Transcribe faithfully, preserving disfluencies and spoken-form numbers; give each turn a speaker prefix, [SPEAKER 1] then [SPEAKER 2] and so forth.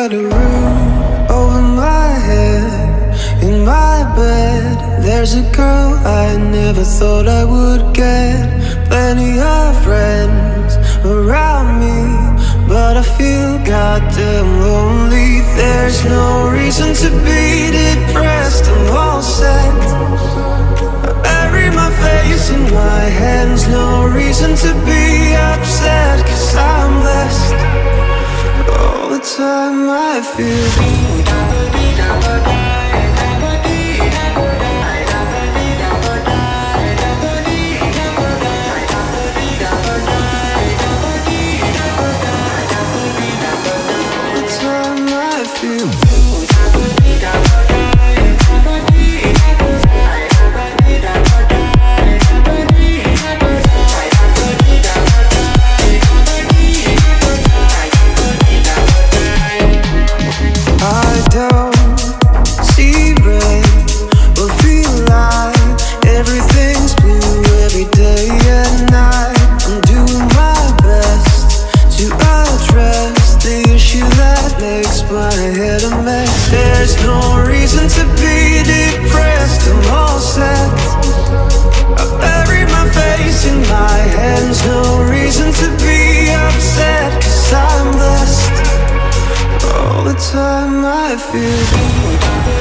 [SPEAKER 1] got a roof over my head. In my bed, there's a girl I never thought I would get. Plenty of friends around me, but I feel goddamn lonely. There's no reason to be depressed, I'm all set. I bury my face in my hands. No reason to be upset, cause I'm blessed. All the time I feel time I feel